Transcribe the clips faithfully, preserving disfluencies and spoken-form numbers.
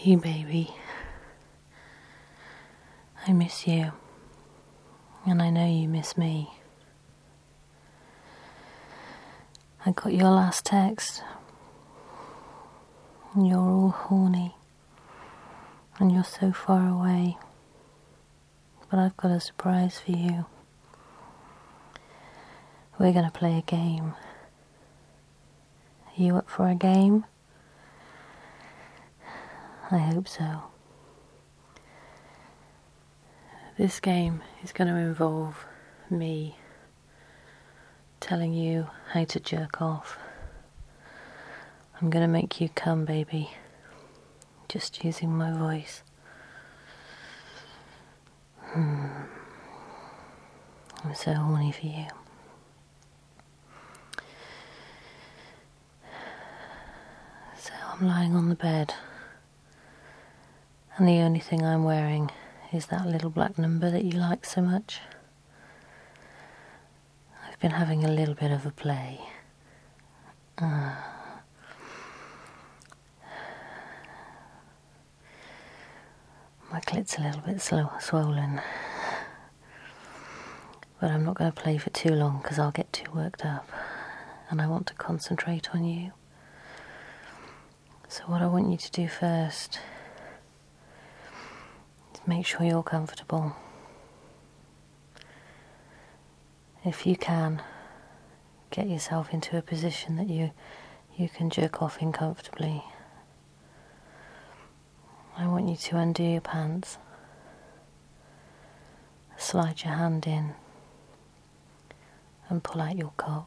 you, baby. I miss you, and I know you miss me. I got your last text, and you're all horny, and you're so far away, but I've got a surprise for you. We're going to play a game. Are you up for a game? I hope so. This game is going to involve me telling you how to jerk off. I'm going to make you come, baby, just using my voice. Hmm. I'm so horny for you. So I'm lying on the bed, and the only thing I'm wearing is that little black number that you like so much. I've been having a little bit of a play. Uh, my clit's a little bit slow, swollen, but I'm not going to play for too long because I'll get too worked up, and I want to concentrate on you. So what I want you to do first, make sure you're comfortable. If you can, get yourself into a position that you you can jerk off in comfortably. I want you to undo your pants, slide your hand in, and pull out your cock.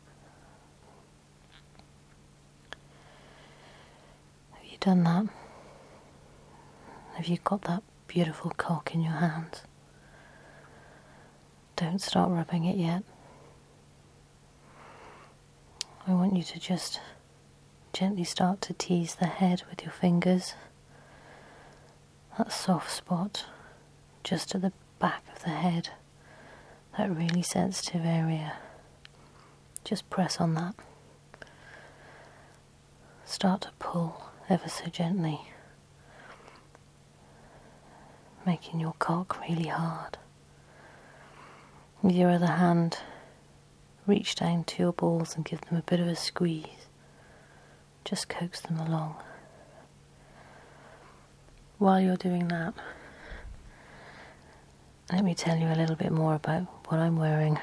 Have you done that? Have you got that beautiful cock in your hands? Don't start rubbing it yet. I want you to just gently start to tease the head with your fingers. That soft spot just at the back of the head, that really sensitive area. Just press on that. Start to pull ever so gently, making your cock really hard. With your other hand, reach down to your balls and give them a bit of a squeeze. Just coax them along. While you're doing that, let me tell you a little bit more about what I'm wearing.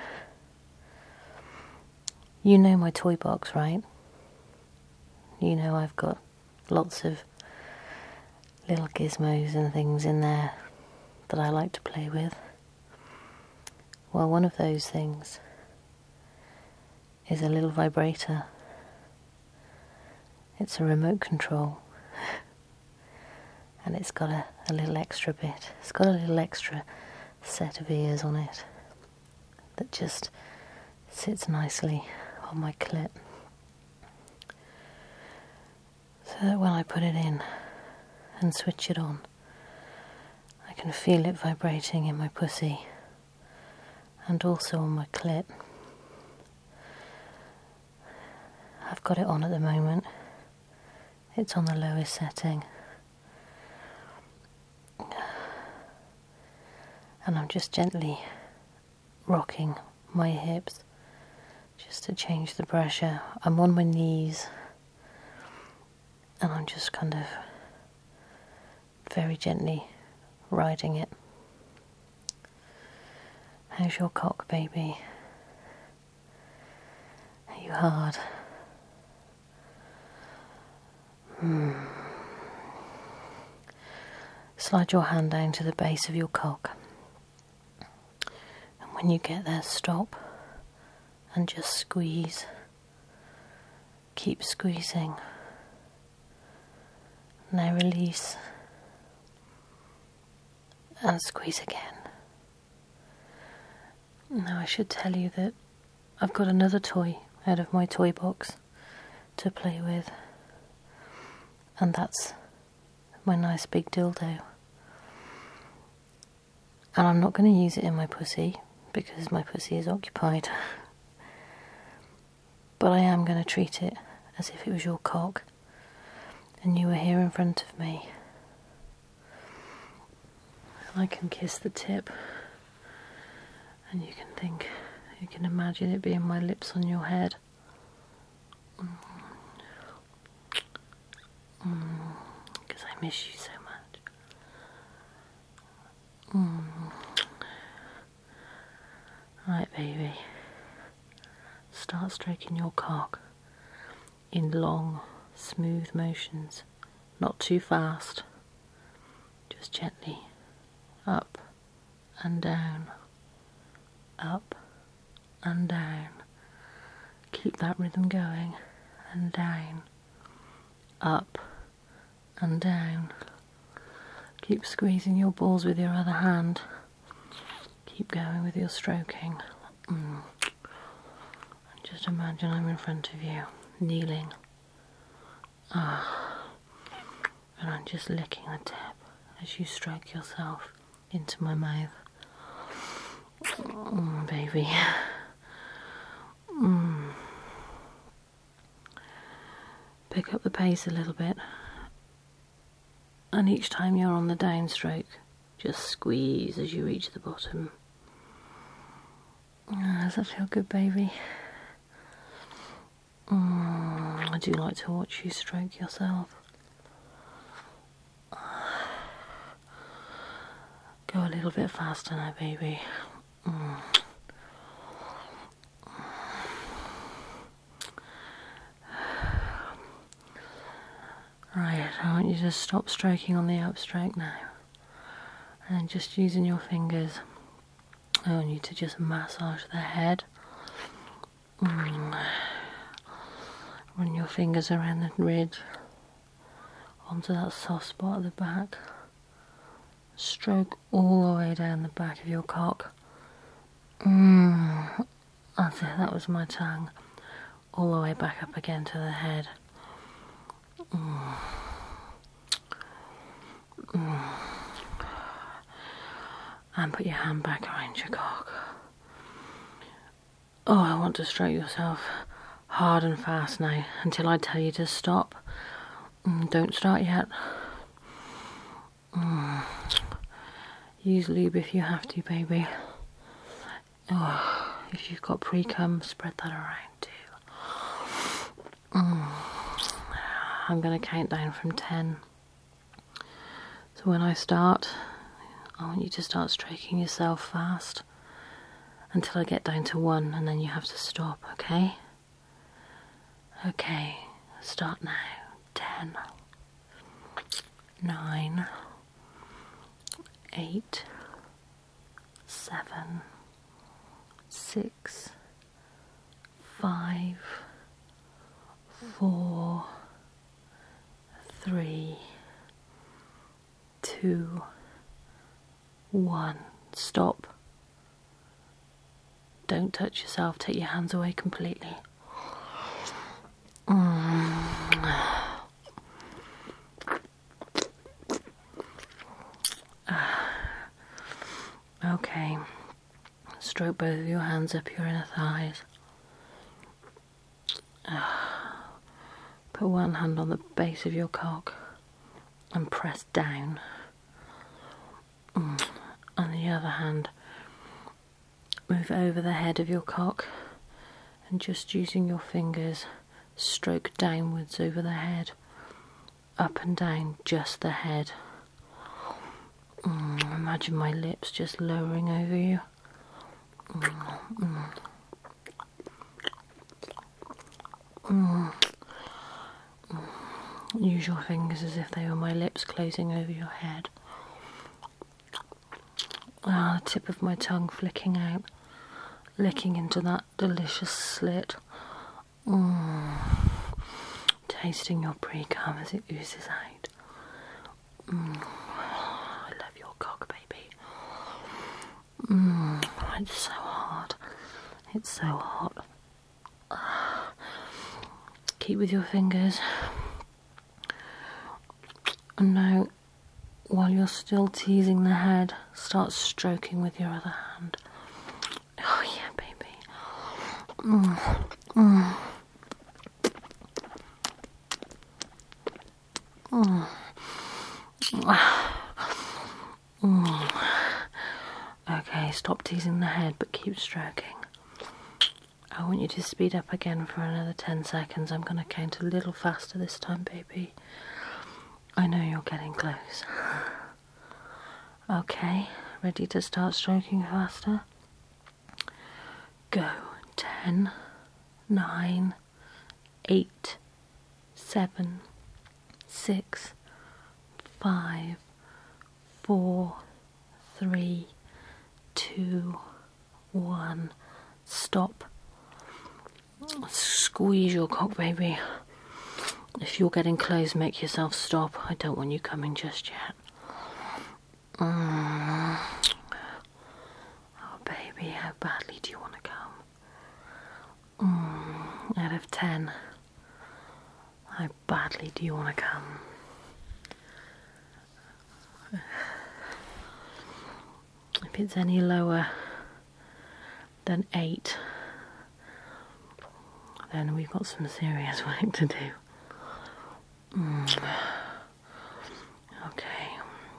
You know my toy box, right? You know I've got lots of little gizmos and things in there that I like to play with. Well, one of those things is a little vibrator. It's a remote control, and it's got a, a little extra bit. It's got a little extra set of ears on it that just sits nicely on my clit, so that when I put it in and switch it on, I can feel it vibrating in my pussy and also on my clit. I've got it on at the moment. It's on the lowest setting. And I'm just gently rocking my hips just to change the pressure. I'm on my knees, and I'm just kind of very gently riding it. How's your cock, baby? Are you hard? Hmm. Slide your hand down to the base of your cock. And when you get there, stop and just squeeze. Keep squeezing. Now release. And squeeze again. Now I should tell you that I've got another toy out of my toy box to play with, and that's my nice big dildo. And I'm not going to use it in my pussy because my pussy is occupied, but I am going to treat it as if it was your cock and you were here in front of me. I can kiss the tip, and you can think, you can imagine it being my lips on your head. Because mm. mm. I miss you so much. Mm. Right, baby. Start stroking your cock in long, smooth motions. Not too fast. Just gently. Up and down. Up and down. Keep that rhythm going. And down. Up and down. Keep squeezing your balls with your other hand. Keep going with your stroking. Mm. Just imagine I'm in front of you, kneeling. Ah. And I'm just licking the tip as you stroke yourself into my mouth. Mm, baby. Mm. Pick up the pace a little bit. And each time you're on the downstroke, just squeeze as you reach the bottom. Ah, does that feel good, baby? Mm, I do like to watch you stroke yourself. Go a little bit faster now, baby. Mm. Right, I want you to stop stroking on the upstroke now. And just using your fingers, I want you to just massage the head. Mm. Run your fingers around the ridge, onto that soft spot at the back. Stroke all the way down the back of your cock. Mm. That's it, that was my tongue. All the way back up again to the head. Mm. Mm. And put your hand back around your cock. Oh, I want to stroke yourself hard and fast now until I tell you to stop. Mm, don't start yet. Mm. Use lube if you have to, baby. Oh, if you've got pre-cum, spread that around too. Mm. I'm going to count down from ten. So when I start, I want you to start stroking yourself fast until I get down to one, and then you have to stop, okay? Okay, start now. Ten, nine, eight, seven, six, five, four, three, two, one. Stop. Don't touch yourself. Take your hands away completely. Mm. Okay. Stroke both of your hands up your inner thighs. Put one hand on the base of your cock and press down. Mm. And the other hand, move over the head of your cock and just using your fingers, stroke downwards over the head, up and down just the head. Mm, imagine my lips just lowering over you. Mm, mm. Mm. Mm. Use your fingers as if they were my lips closing over your head. Ah, the tip of my tongue flicking out, licking into that delicious slit. Mm. Tasting your pre-cum as it oozes out. Mm. I love your cock, baby. Mm. It's so hard. It's so hot. Keep with your fingers. And now, while you're still teasing the head, start stroking with your other hand. Oh yeah, baby. Mm. Mm. Mm. Mm. Okay, stop teasing the head, but keep stroking. I want you to speed up again for another ten seconds. I'm going to count a little faster this time, baby. I know you're getting close. Okay, ready to start stroking faster? Go. Ten, nine, eight, seven, six, five, four, three, two, one. Stop. Squeeze your cock, baby. If you're getting close, make yourself stop. I don't want you coming just yet. Mm. Oh, baby, how badly do you want to come? Mm. Out of ten, how badly do you want to come? If it's any lower than eight, then we've got some serious work to do. Mm. Okay.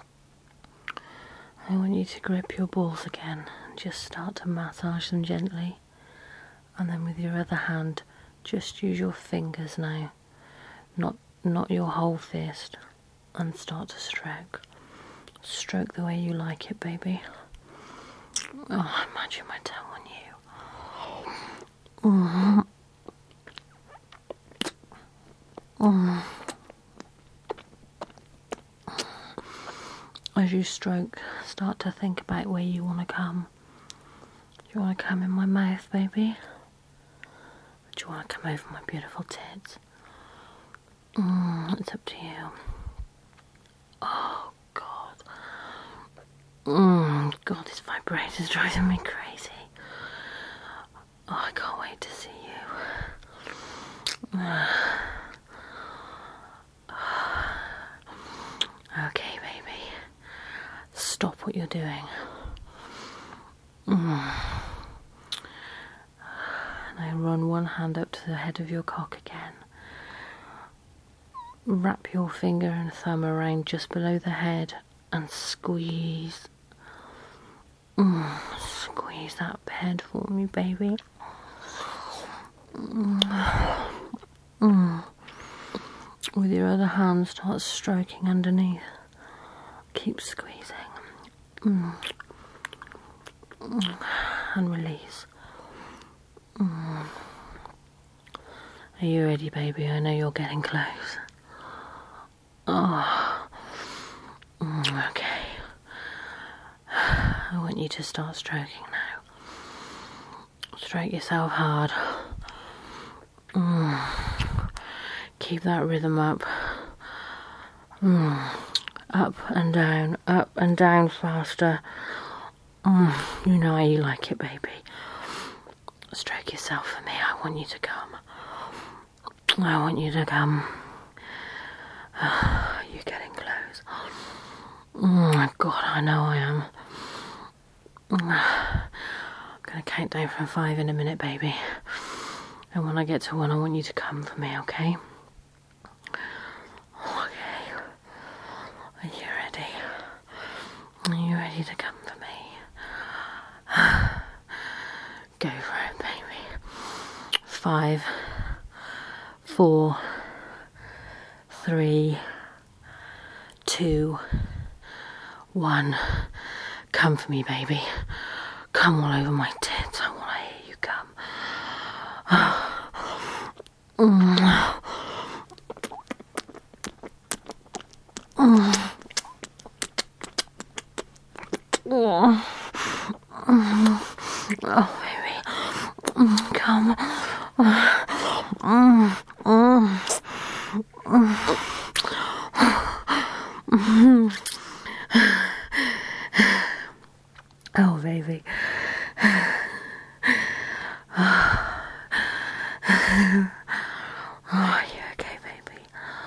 I want you to grip your balls again and just start to massage them gently. And then with your other hand, just use your fingers now, not not your whole fist, and start to stroke. Stroke the way you like it, baby. Oh, imagine my tongue on you. Mm-hmm. Mm. As you stroke, start to think about where you want to come. Do you want to come in my mouth, baby? Or do you want to come over my beautiful tits? Mm, it's up to you. Oh, God. Mm, God, this vibrator's driving me crazy. Oh, I can't wait to see you. Okay, baby. Stop what you're doing. Mm. Now run one hand up to the head of your cock again. Wrap your finger and thumb around just below the head and squeeze. Mm. Squeeze that head for me, baby. Mm. Mm. With your other hand, start stroking underneath. Keep squeezing. Mm. Mm. And release. Mm. Are you ready, baby? I know you're getting close. Oh. Mm. Okay. I want you to start stroking now. Stroke yourself hard. Mm. Keep that rhythm up. Mm. Up and down, up and down faster. Mm. You know how you like it, baby. Stroke yourself for me. I want you to come. I want you to come. You're getting close. Oh, God, I know I am. I'm going to count down from five in a minute, baby. And when I get to one, I want you to come for me, okay? Okay. Are you ready? Are you ready to come for me? Go for it, baby. Five, four, three, two, one. Come for me, baby. Come all over my tits. I want to hear you come. Mm. Mm. Oh. Oh, baby. Mm, come. Mm. Mm. Mm. Mm. Oh, baby. Oh, you okay, baby?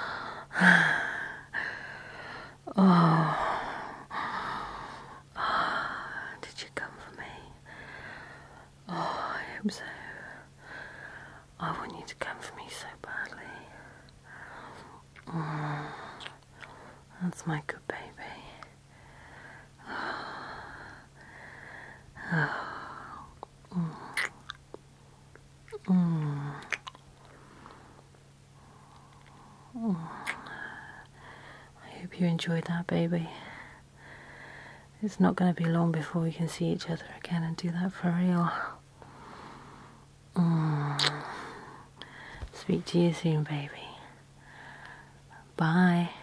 Oh. Did you come for me? Oh, I hope so. I want you to come for me so badly. Mm. That's my good baby. Mm. Mm. I hope you enjoyed that, baby. It's not going to be long before we can see each other again and do that for real. Mm. Speak to you soon, baby. Bye.